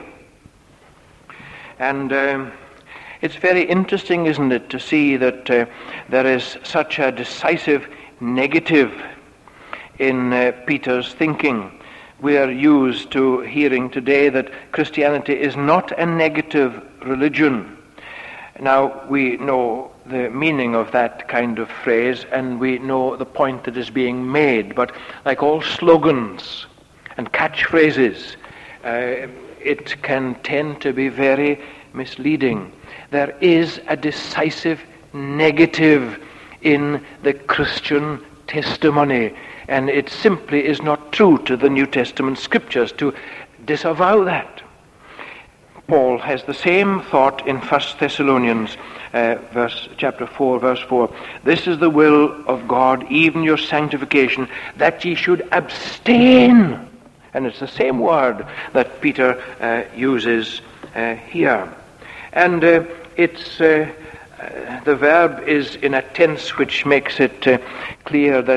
And um, it's very interesting, isn't it, to see that uh, there is such a decisive negative in uh, Peter's thinking. We are used to hearing today that Christianity is not a negative religion. Now, we know the meaning of that kind of phrase, and we know the point that is being made, but like all slogans and catchphrases, uh, it can tend to be very misleading. There is a decisive negative in the Christian testimony, and it simply is not true to the New Testament scriptures to disavow that. Paul has the same thought in First Thessalonians uh, verse, chapter four, verse four. This is the will of God, even your sanctification, that ye should abstain. And it's the same word that Peter uh, uses uh, here. And uh, it's uh, uh, the verb is in a tense which makes it uh, clear that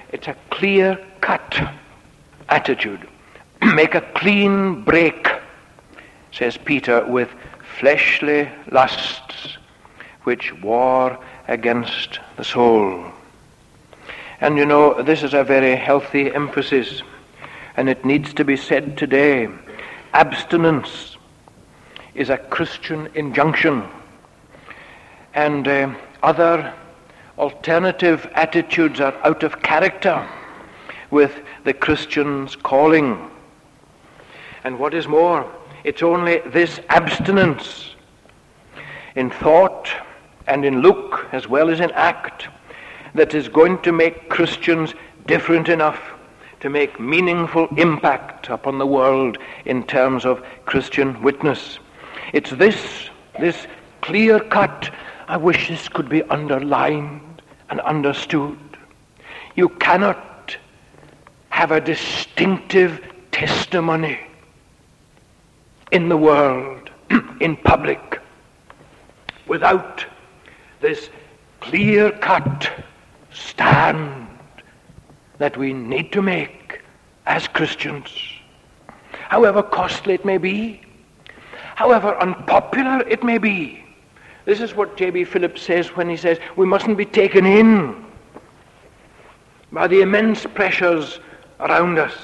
it's a clear-cut attitude. Make a clean break, says Peter, with fleshly lusts which war against the soul. And you know, this is a very healthy emphasis, and it needs to be said today. Abstinence is a Christian injunction, and uh, other alternative attitudes are out of character with the Christian's calling. And what is more, it's only this abstinence in thought and in look as well as in act that is going to make Christians different enough to make meaningful impact upon the world in terms of Christian witness. It's this, this clear-cut, I wish this could be underlined and understood. You cannot have a distinctive testimony in the world, in public, without this clear-cut stand that we need to make as Christians. However costly it may be, however unpopular it may be. This is what J B Phillips says when he says we mustn't be taken in by the immense pressures around us.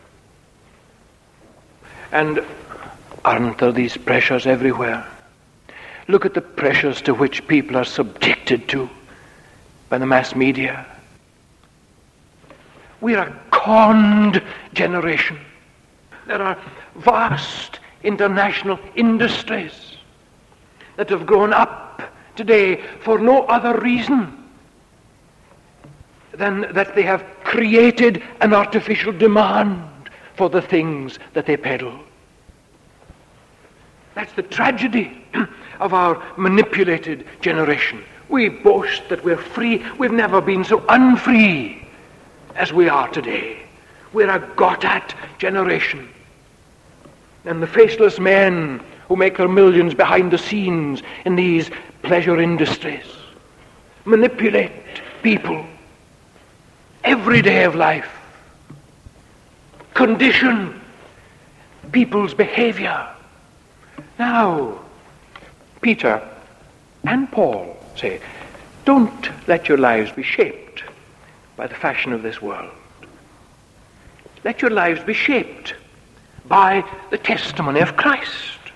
And aren't there these pressures everywhere? Look at the pressures to which people are subjected to by the mass media. We're a conned generation. There are vast international industries that have grown up today for no other reason than that they have created an artificial demand for the things that they peddle. That's the tragedy of our manipulated generation. We boast that we're free. We've never been so unfree as we are today. We're a got-at generation. And the faceless men who make their millions behind the scenes in these pleasure industries manipulate people every day of life, condition people's behavior. Now, Peter and Paul say, don't let your lives be shaped by the fashion of this world. Let your lives be shaped by the testimony of Christ.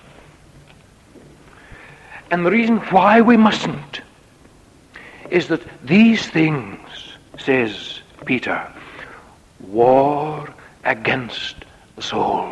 And the reason why we mustn't is that these things, says Peter, war against the soul.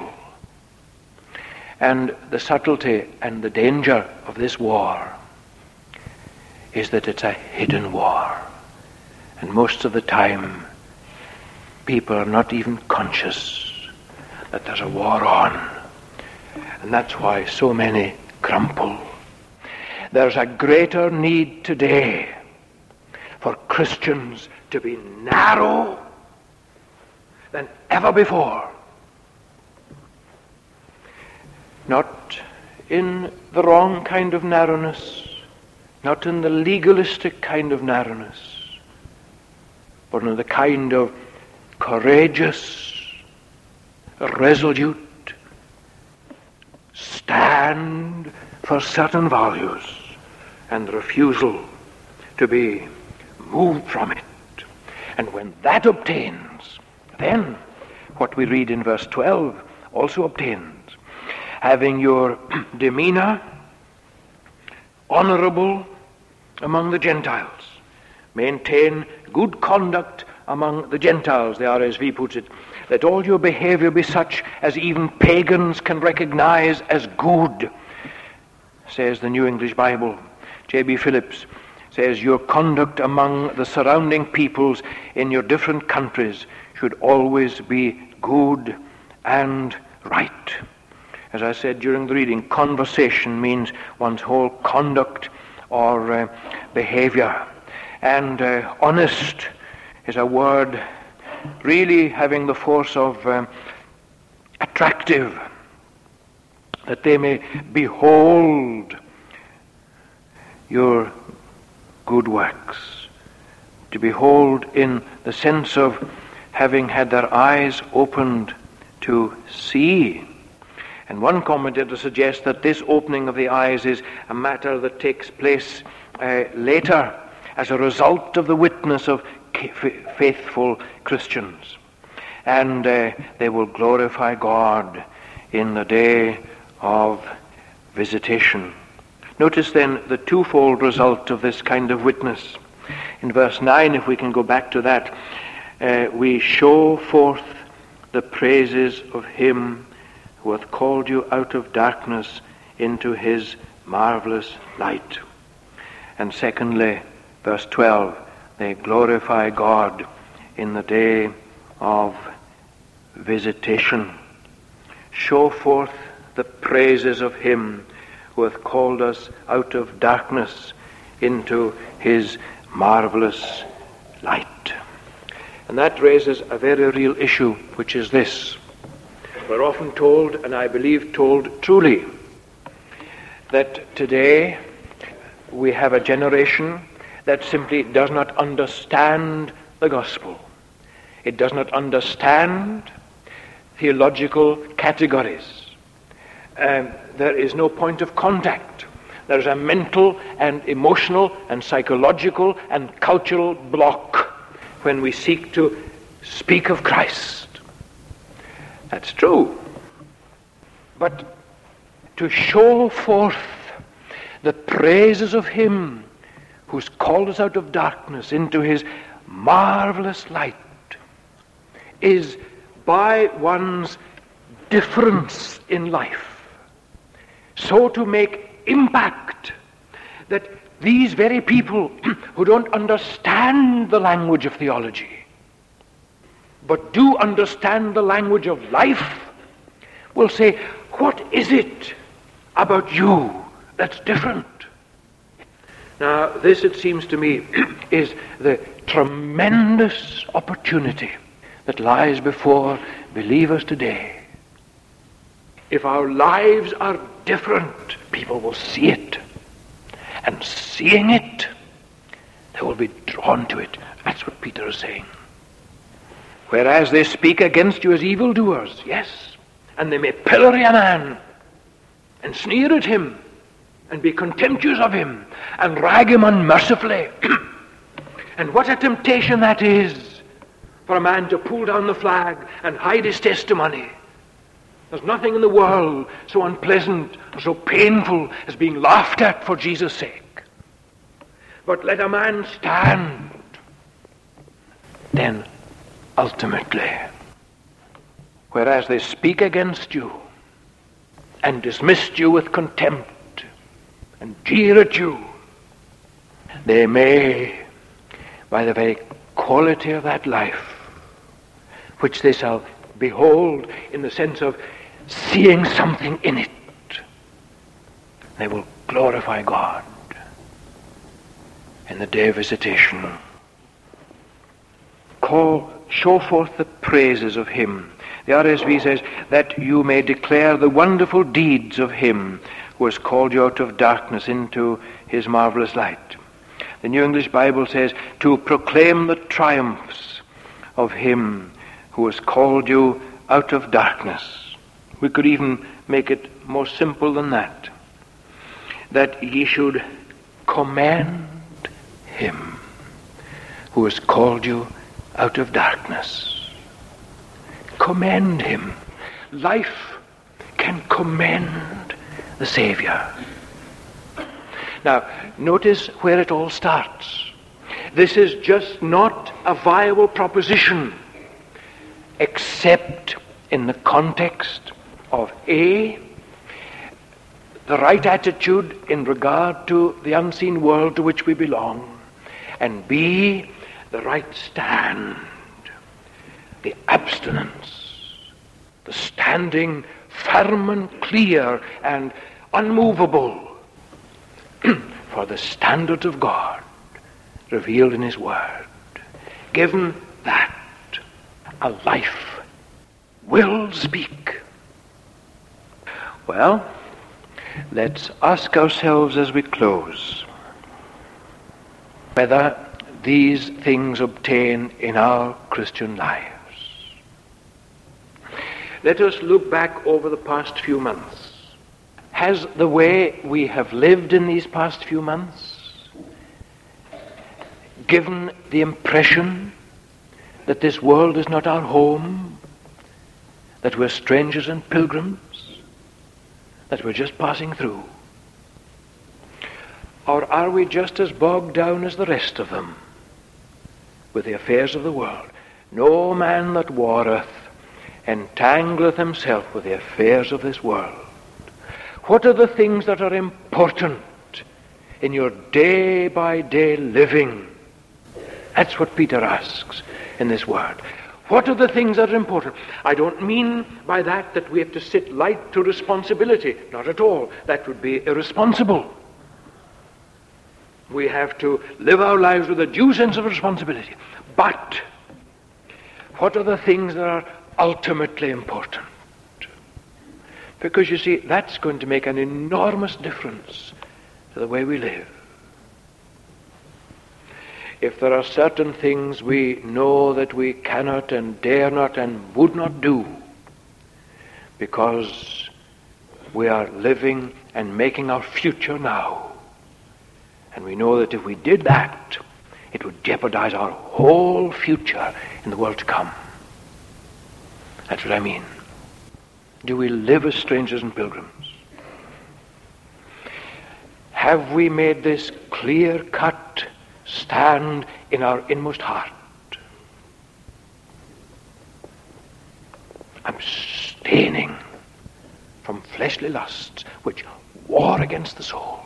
And the subtlety and the danger of this war is that it's a hidden war. And most of the time, people are not even conscious that there's a war on. And that's why so many crumple. There's a greater need today for Christians to be narrow than ever before. Not in the wrong kind of narrowness, not in the legalistic kind of narrowness, but in the kind of courageous, resolute stand for certain values and refusal to be moved from it. And when that obtains, then what we read in verse twelve also obtains. Having your demeanor honorable among the Gentiles. Maintain good conduct among the Gentiles, the R S V puts it. Let all your behavior be such as even pagans can recognize as good, says the New English Bible. J B Phillips says your conduct among the surrounding peoples in your different countries should always be good and right. As I said during the reading, conversation means one's whole conduct or uh, behavior. And uh, honest is a word really having the force of um, attractive, that they may behold your good works, to behold in the sense of having had their eyes opened to see. And one commentator suggests that this opening of the eyes is a matter that takes place uh, later as a result of the witness of faithful Christians. And uh, they will glorify God in the day of visitation. Notice then the twofold result of this kind of witness. In verse nine, if we can go back to that, uh, we show forth the praises of him who hath called you out of darkness into his marvelous light. And secondly, verse twelve, they glorify God in the day of visitation. Show forth the praises of him who hath called us out of darkness into his marvelous light. And that raises a very real issue, which is this. We're often told, and I believe told truly, that today we have a generation that simply does not understand the gospel. It does not understand theological categories. Um, there is no point of contact. There is a mental and emotional and psychological and cultural block when we seek to speak of Christ. That's true. But to show forth the praises of him who's called us out of darkness into his marvelous light is by one's difference in life so to make impact that these very people who don't understand the language of theology but do understand the language of life will say, what is it about you that's different? Now, this, it seems to me, is the tremendous opportunity that lies before believers today. If our lives are different, people will see it. And seeing it, they will be drawn to it. That's what Peter is saying. Whereas they speak against you as evildoers, yes, and they may pillory a man and sneer at him and be contemptuous of him and rag him unmercifully. And what a temptation that is for a man to pull down the flag and hide his testimony. There's nothing in the world so unpleasant or so painful as being laughed at for Jesus' sake. But let a man stand, then ultimately, whereas they speak against you and dismissed you with contempt and jeer at you, they may, by the very quality of that life, which they shall behold in the sense of seeing something in it, they will glorify God in the day of visitation. Call, show forth the praises of him. The R S V says, that you may declare the wonderful deeds of him who has called you out of darkness into his marvelous light. The New English Bible says, to proclaim the triumphs of him who has called you out of darkness. We could even make it more simple than that. That ye should commend him who has called you out of darkness. Commend him. Life can commend the Savior. Now, notice where it all starts. This is just not a viable proposition except in the context of A, the right attitude in regard to the unseen world to which we belong, and B, the right stand, the abstinence, the standing firm and clear and unmovable for the standards of God revealed in his word. Given that, a life will speak. Well, let's ask ourselves as we close whether these things obtain in our Christian lives. Let us look back over the past few months. Has the way we have lived in these past few months given the impression that this world is not our home, that we're strangers and pilgrims, that we're just passing through? Or are we just as bogged down as the rest of them with the affairs of the world? No man that warreth entangleth himself with the affairs of this world. What are the things that are important in your day-by-day living? That's what Peter asks in this word. What are the things that are important? I don't mean by that that we have to sit light to responsibility. Not at all. That would be irresponsible. We have to live our lives with a due sense of responsibility. But what are the things that are ultimately important? Because you see, that's going to make an enormous difference to the way we live. If there are certain things we know that we cannot and dare not and would not do because we are living and making our future now, and we know that if we did that, it would jeopardize our whole future in the world to come. That's what I mean. Do we live as strangers and pilgrims? Have we made this clear-cut stand in our inmost heart? Abstaining from fleshly lusts which war against the soul.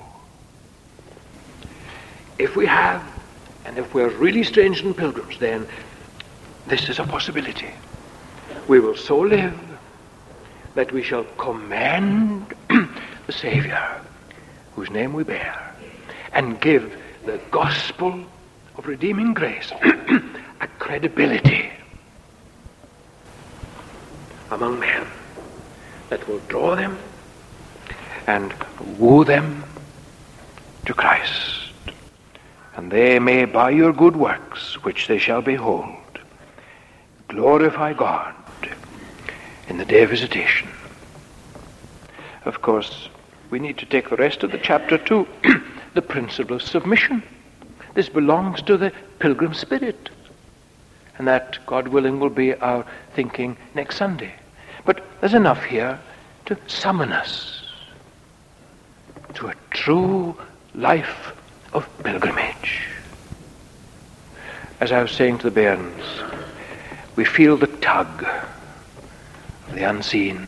If we have, and if we're really strangers and pilgrims, then this is a possibility. We will so live that we shall commend the Savior, whose name we bear, and give the gospel of redeeming grace a credibility among men that will draw them and woo them to Christ. And they may, by your good works, which they shall behold, glorify God in the day of visitation. Of course, we need to take the rest of the chapter to the principle of submission. This belongs to the pilgrim spirit. And that, God willing, will be our thinking next Sunday. But there's enough here to summon us to a true life of pilgrimage. As I was saying to the bairns, we feel the tug of the unseen.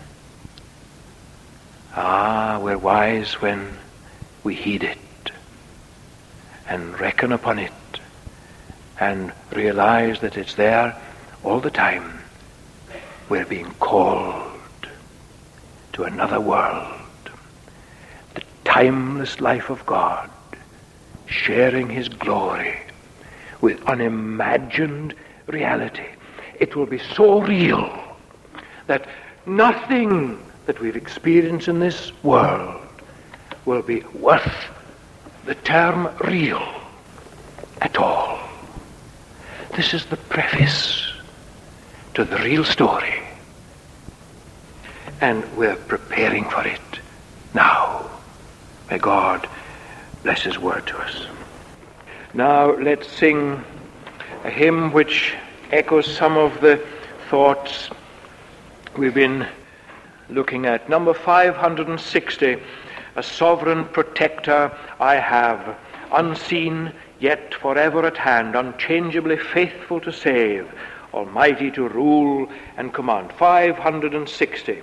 Ah, we're wise when we heed it and reckon upon it and realize that it's there all the time. We're being called to another world, the timeless life of God, sharing his glory with unimagined reality. It will be so real that nothing that we've experienced in this world will be worth the term real at all. This is the preface to the real story, and we're preparing for it now. May God bless his word to us. Now let's sing a hymn which echoes some of the thoughts we've been looking at. Number five hundred sixty, A Sovereign Protector I Have, unseen yet forever at hand, unchangeably faithful to save, almighty to rule and command. five hundred sixty.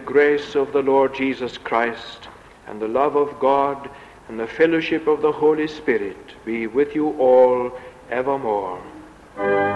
the grace of the Lord Jesus Christ, and the love of God, and the fellowship of the Holy Spirit be with you all evermore.